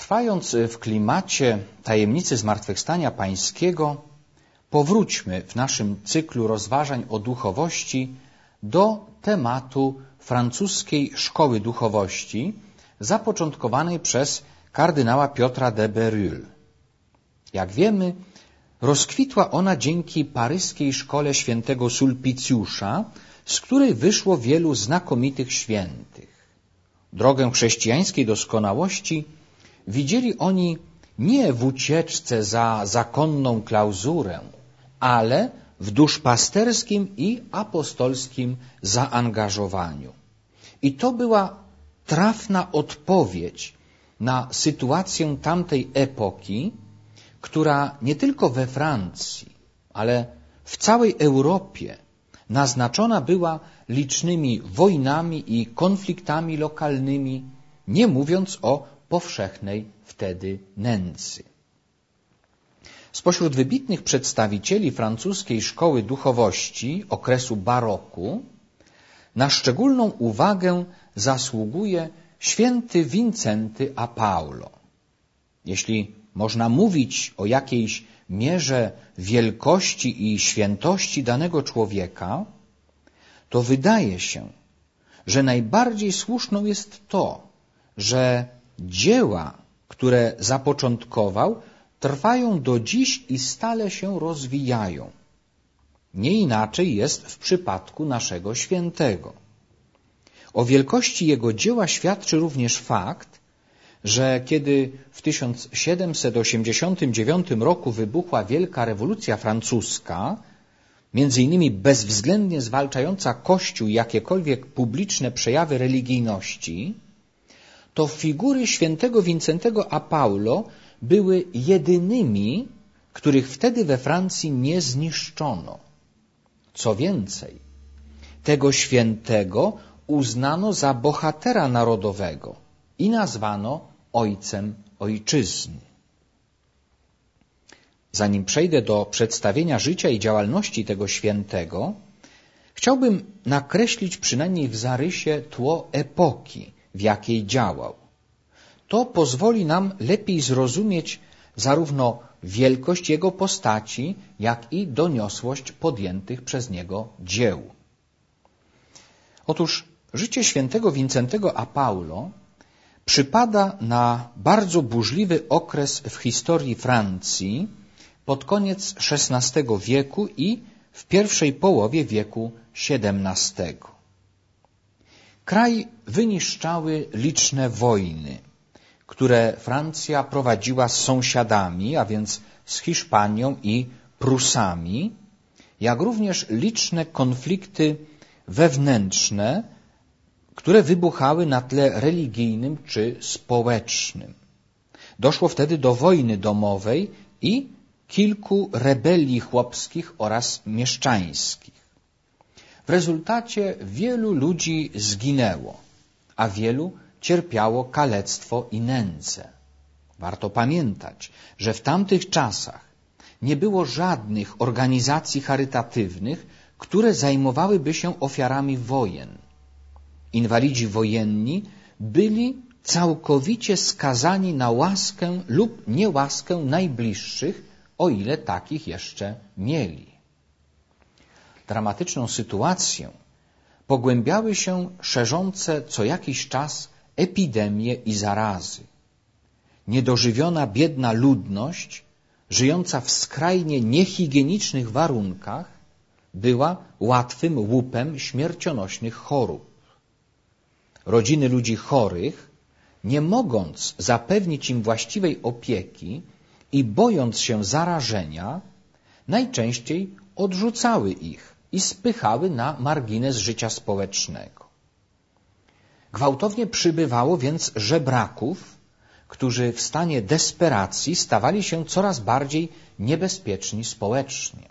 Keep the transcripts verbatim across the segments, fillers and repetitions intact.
Trwając w klimacie tajemnicy zmartwychwstania pańskiego, powróćmy w naszym cyklu rozważań o duchowości do tematu francuskiej szkoły duchowości zapoczątkowanej przez kardynała Piotra de Bérulle. Jak wiemy, rozkwitła ona dzięki paryskiej szkole świętego Sulpicjusza, z której wyszło wielu znakomitych świętych. Drogę chrześcijańskiej doskonałości widzieli oni nie w ucieczce za zakonną klauzurę, ale w duszpasterskim i apostolskim zaangażowaniu. I to była trafna odpowiedź na sytuację tamtej epoki, która nie tylko we Francji, ale w całej Europie naznaczona była licznymi wojnami i konfliktami lokalnymi, nie mówiąc o powszechnej wtedy nędzy. Spośród wybitnych przedstawicieli francuskiej szkoły duchowości okresu baroku na szczególną uwagę zasługuje święty Wincenty a Paulo. Jeśli można mówić o jakiejś mierze wielkości i świętości danego człowieka, to wydaje się, że najbardziej słuszną jest to, że dzieła, które zapoczątkował, trwają do dziś i stale się rozwijają. Nie inaczej jest w przypadku naszego świętego. O wielkości jego dzieła świadczy również fakt, że kiedy w tysiąc siedemset osiemdziesiątym dziewiątym roku wybuchła Wielka Rewolucja Francuska, między innymi bezwzględnie zwalczająca Kościół i jakiekolwiek publiczne przejawy religijności, to figury świętego Wincentego a Paulo były jedynymi, których wtedy we Francji nie zniszczono. Co więcej, tego świętego uznano za bohatera narodowego i nazwano ojcem ojczyzny. Zanim przejdę do przedstawienia życia i działalności tego świętego, chciałbym nakreślić przynajmniej w zarysie tło epoki, w jakiej działał. To pozwoli nam lepiej zrozumieć zarówno wielkość jego postaci, jak i doniosłość podjętych przez niego dzieł. Otóż życie świętego Wincentego a Paulo przypada na bardzo burzliwy okres w historii Francji pod koniec szesnastego wieku i w pierwszej połowie wieku siedemnastego. Kraj wyniszczały liczne wojny, które Francja prowadziła z sąsiadami, a więc z Hiszpanią i Prusami, jak również liczne konflikty wewnętrzne, które wybuchały na tle religijnym czy społecznym. Doszło wtedy do wojny domowej i kilku rebelii chłopskich oraz mieszczańskich. W rezultacie wielu ludzi zginęło, a wielu cierpiało kalectwo i nędzę. Warto pamiętać, że w tamtych czasach nie było żadnych organizacji charytatywnych, które zajmowałyby się ofiarami wojen. Inwalidzi wojenni byli całkowicie skazani na łaskę lub niełaskę najbliższych, o ile takich jeszcze mieli. Dramatyczną sytuację pogłębiały się szerzące co jakiś czas epidemie i zarazy. Niedożywiona, biedna ludność, żyjąca w skrajnie niehigienicznych warunkach, była łatwym łupem śmiercionośnych chorób. Rodziny ludzi chorych, nie mogąc zapewnić im właściwej opieki i bojąc się zarażenia, najczęściej odrzucały ich i spychały na margines życia społecznego. Gwałtownie przybywało więc żebraków, którzy w stanie desperacji stawali się coraz bardziej niebezpieczni społecznie.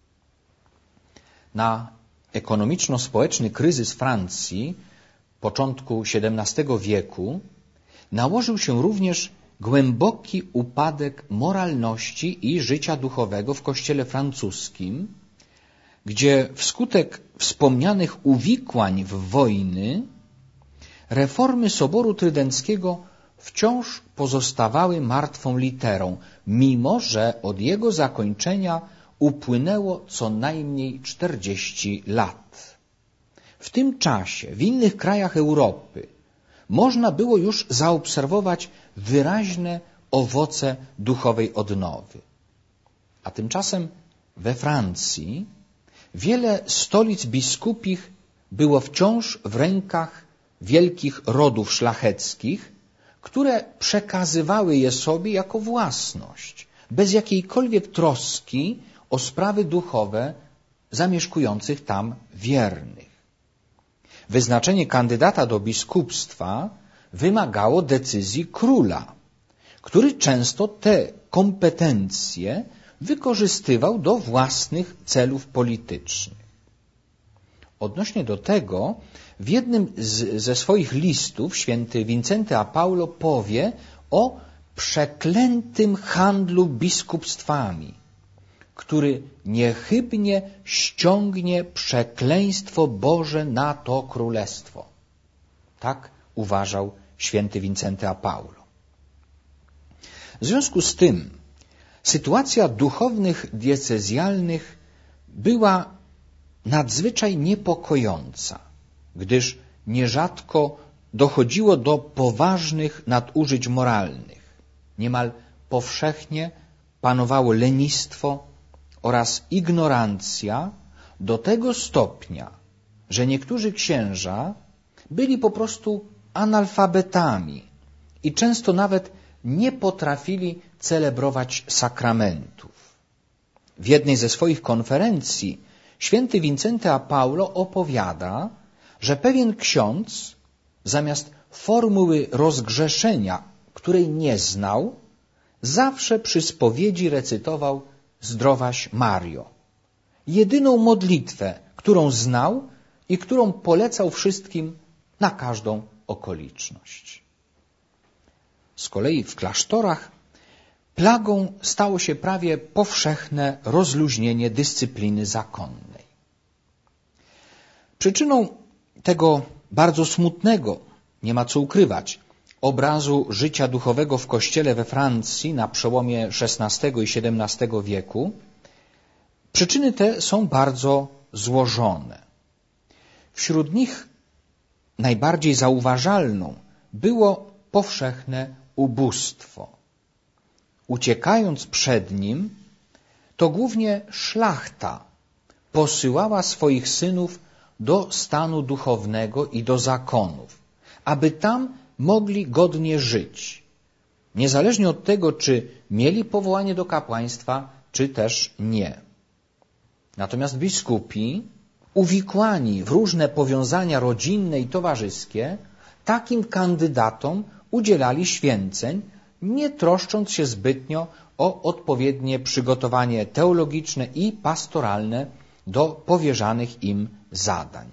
Na ekonomiczno-społeczny kryzys Francji początku siedemnastego wieku nałożył się również głęboki upadek moralności i życia duchowego w kościele francuskim, gdzie wskutek wspomnianych uwikłań w wojny reformy Soboru Trydenckiego wciąż pozostawały martwą literą, mimo że od jego zakończenia upłynęło co najmniej czterdzieści lat. W tym czasie w innych krajach Europy można było już zaobserwować wyraźne owoce duchowej odnowy. A tymczasem we Francji wiele stolic biskupich było wciąż w rękach wielkich rodów szlacheckich, które przekazywały je sobie jako własność, bez jakiejkolwiek troski o sprawy duchowe zamieszkujących tam wiernych. Wyznaczenie kandydata do biskupstwa wymagało decyzji króla, który często te kompetencje wykorzystywał do własnych celów politycznych. Odnośnie do tego w jednym z, ze swoich listów święty Wincenty a Paulo powie o przeklętym handlu biskupstwami, który niechybnie ściągnie przekleństwo Boże na to królestwo. Tak uważał święty Wincenty a Paulo. W związku z tym sytuacja duchownych diecezjalnych była nadzwyczaj niepokojąca, gdyż nierzadko dochodziło do poważnych nadużyć moralnych. Niemal powszechnie panowało lenistwo oraz ignorancja do tego stopnia, że niektórzy księża byli po prostu analfabetami i często nawet nie potrafili celebrować sakramentów. W jednej ze swoich konferencji święty Wincenty a Paulo opowiada, że pewien ksiądz zamiast formuły rozgrzeszenia, której nie znał, zawsze przy spowiedzi recytował Zdrowaś Mario. Jedyną modlitwę, którą znał i którą polecał wszystkim na każdą okoliczność. Z kolei w klasztorach plagą stało się prawie powszechne rozluźnienie dyscypliny zakonnej. Przyczyną tego bardzo smutnego, nie ma co ukrywać, obrazu życia duchowego w Kościele we Francji na przełomie szesnastego i siedemnastego wieku, przyczyny te są bardzo złożone. Wśród nich najbardziej zauważalną było powszechne ubóstwo. Uciekając przed nim, to głównie szlachta posyłała swoich synów do stanu duchownego i do zakonów, aby tam mogli godnie żyć, niezależnie od tego, czy mieli powołanie do kapłaństwa, czy też nie. Natomiast biskupi, uwikłani w różne powiązania rodzinne i towarzyskie, takim kandydatom udzielali święceń, nie troszcząc się zbytnio o odpowiednie przygotowanie teologiczne i pastoralne do powierzanych im zadań.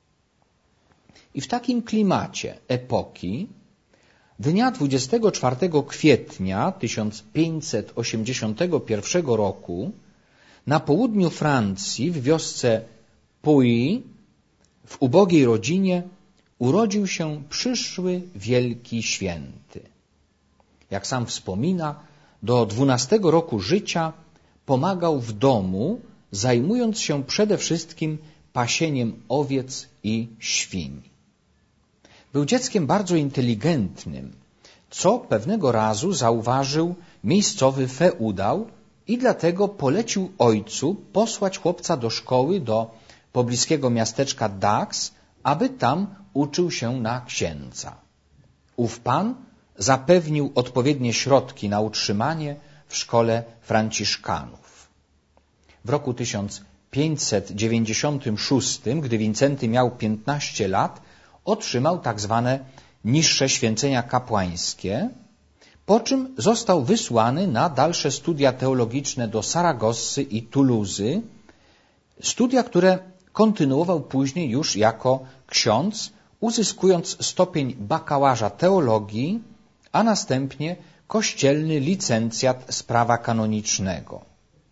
I w takim klimacie epoki dnia dwudziestego czwartego kwietnia tysiąc pięćset osiemdziesiątego pierwszego roku na południu Francji, w wiosce Puy, w ubogiej rodzinie, urodził się przyszły wielki święty. Jak sam wspomina, do dwunastego roku życia pomagał w domu, zajmując się przede wszystkim pasieniem owiec i świń. Był dzieckiem bardzo inteligentnym, co pewnego razu zauważył miejscowy feudał i dlatego polecił ojcu posłać chłopca do szkoły do pobliskiego miasteczka Dax, aby tam uczył się na księdza. Ów pan zapewnił odpowiednie środki na utrzymanie w szkole franciszkanów. W roku tysiąc pięćset dziewięćdziesiątym szóstym, gdy Wincenty miał piętnaście lat, otrzymał tak zwane niższe święcenia kapłańskie, po czym został wysłany na dalsze studia teologiczne do Saragossy i Tuluzy, studia, które kontynuował później już jako ksiądz, uzyskując stopień bakałaża teologii, a następnie kościelny licencjat z prawa kanonicznego.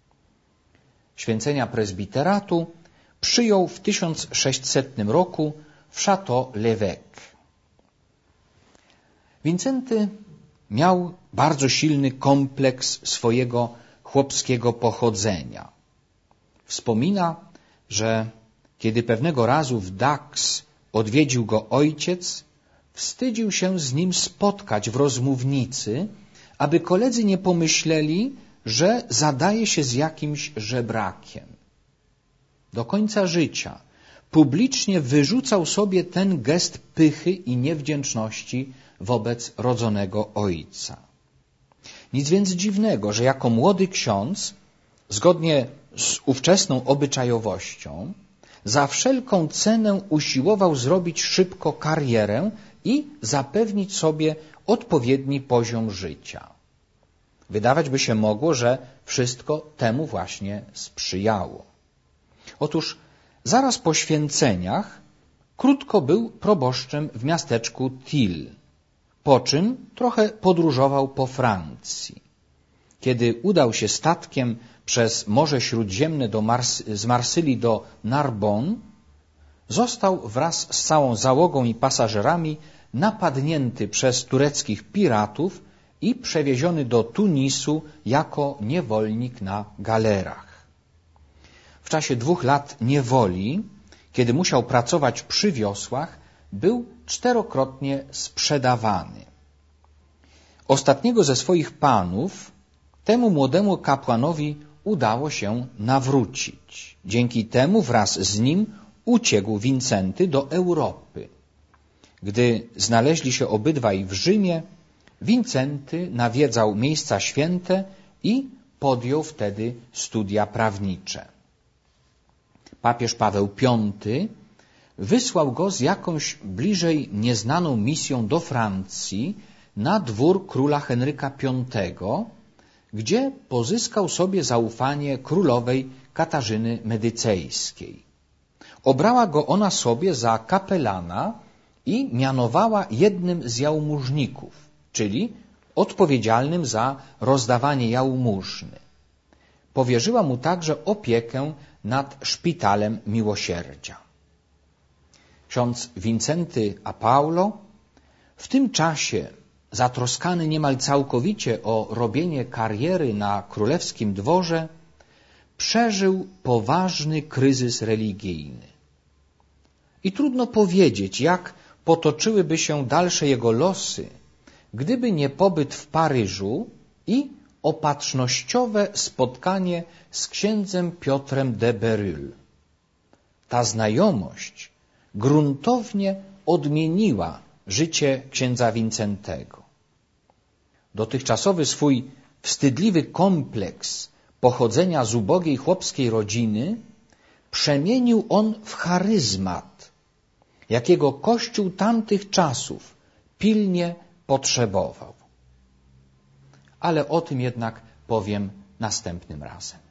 Święcenia prezbiteratu przyjął w tysiąc sześćsetnym roku w Château l'Évêque. Wincenty miał bardzo silny kompleks swojego chłopskiego pochodzenia. Wspomina, że kiedy pewnego razu w Dax odwiedził go ojciec, wstydził się z nim spotkać w rozmównicy, aby koledzy nie pomyśleli, że zadaje się z jakimś żebrakiem. Do końca życia publicznie wyrzucał sobie ten gest pychy i niewdzięczności wobec rodzonego ojca. Nic więc dziwnego, że jako młody ksiądz, zgodnie z ówczesną obyczajowością, za wszelką cenę usiłował zrobić szybko karierę i zapewnić sobie odpowiedni poziom życia. Wydawać by się mogło, że wszystko temu właśnie sprzyjało. Otóż zaraz po święceniach krótko był proboszczem w miasteczku Til, po czym trochę podróżował po Francji. Kiedy udał się statkiem przez Morze Śródziemne do Mars z Marsylii do Narbonne, został wraz z całą załogą i pasażerami napadnięty przez tureckich piratów i przewieziony do Tunisu jako niewolnik na galerach. W czasie dwóch lat niewoli, kiedy musiał pracować przy wiosłach, był czterokrotnie sprzedawany. Ostatniego ze swoich panów temu młodemu kapłanowi udało się nawrócić. Dzięki temu wraz z nim uciekł Wincenty do Europy. Gdy znaleźli się obydwaj w Rzymie, Wincenty nawiedzał miejsca święte i podjął wtedy studia prawnicze. Papież Paweł Piąty wysłał go z jakąś bliżej nieznaną misją do Francji na dwór króla Henryka Piątego, gdzie pozyskał sobie zaufanie królowej Katarzyny Medycejskiej. Obrała go ona sobie za kapelana i mianowała jednym z jałmużników, czyli odpowiedzialnym za rozdawanie jałmużny. Powierzyła mu także opiekę nad szpitalem miłosierdzia. Ksiądz Wincenty a Paulo w tym czasie, zatroskany niemal całkowicie o robienie kariery na królewskim dworze, przeżył poważny kryzys religijny. I trudno powiedzieć, jak potoczyłyby się dalsze jego losy, gdyby nie pobyt w Paryżu i opatrznościowe spotkanie z księdzem Piotrem de Berulle. Ta znajomość gruntownie odmieniła życie księdza Wincentego. Dotychczasowy swój wstydliwy kompleks pochodzenia z ubogiej chłopskiej rodziny przemienił on w charyzmat, jakiego Kościół tamtych czasów pilnie potrzebował. Ale o tym jednak powiem następnym razem.